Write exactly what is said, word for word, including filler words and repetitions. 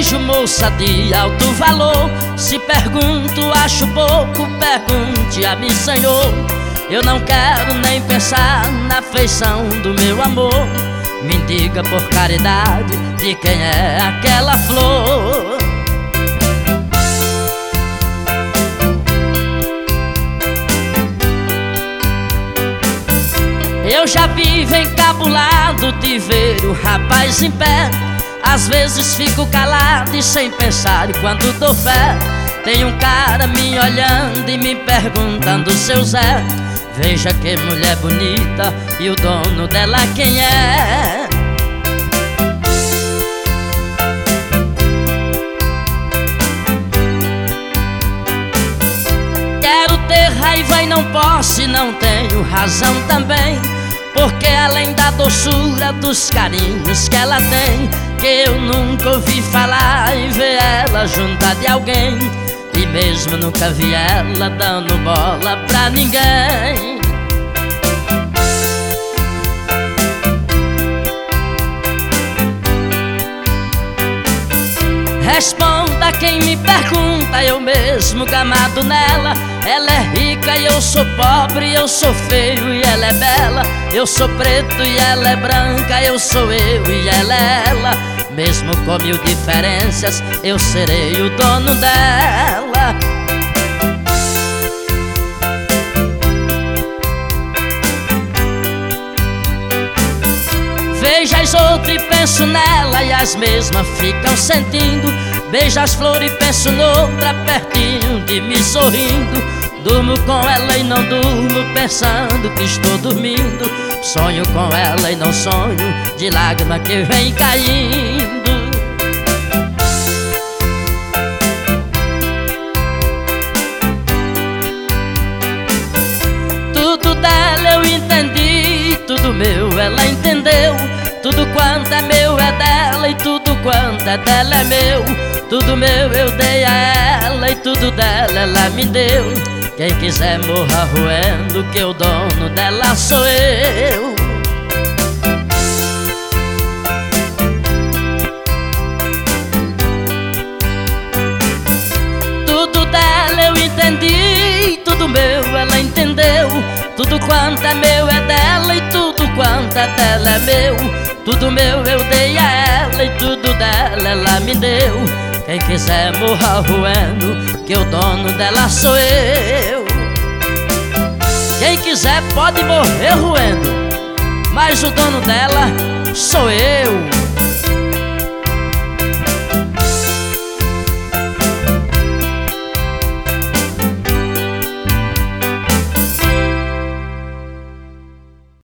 vejo moça de alto valor, se pergunto, acho pouco, pergunte a mim, Senhor. Eu não quero nem pensar na feição do meu amor. Me diga por caridade de quem é aquela flor. Eu já vivo encabulado de ver o rapaz em pé. Às vezes fico calado e sem pensar, e quando dou fé, tem um cara me olhando e me perguntando: seu Zé, veja que mulher bonita, e o dono dela quem é? Quero ter raiva e não posso, e não tenho razão também, porque além da doçura dos carinhos que ela tem, que eu nunca ouvi falar em ver ela junta de alguém, e mesmo nunca vi ela dando bola pra ninguém. Responda quem me pergunta, eu mesmo gamado nela. Ela é rica e eu sou pobre, eu sou feio e ela é bela. Eu sou preto e ela é branca, eu sou eu e ela é ela. Mesmo com mil diferenças, eu serei o dono dela. Vejo as outras e penso nela, e as mesmas ficam sentindo. Beijo as flores e penso noutra, pertinho de mim sorrindo. Durmo com ela e não durmo, pensando que estou dormindo. Sonho com ela e não sonho, de lágrima que vem caindo. Tudo dela eu entendi, tudo meu ela entendeu. Tudo quanto é meu é dela, e tudo quanto é dela é meu. Tudo meu eu dei a ela, e tudo dela ela me deu. Quem quiser morra roendo, que o dono dela sou eu. Tudo dela eu entendi, tudo meu ela entendeu. Tudo quanto é meu é dela, e tudo quanto é dela é meu. Tudo meu eu dei a ela, e tudo dela ela me deu. Quem quiser morra roendo, que o dono dela sou eu. Quem quiser pode morrer roendo, mas o dono dela sou eu.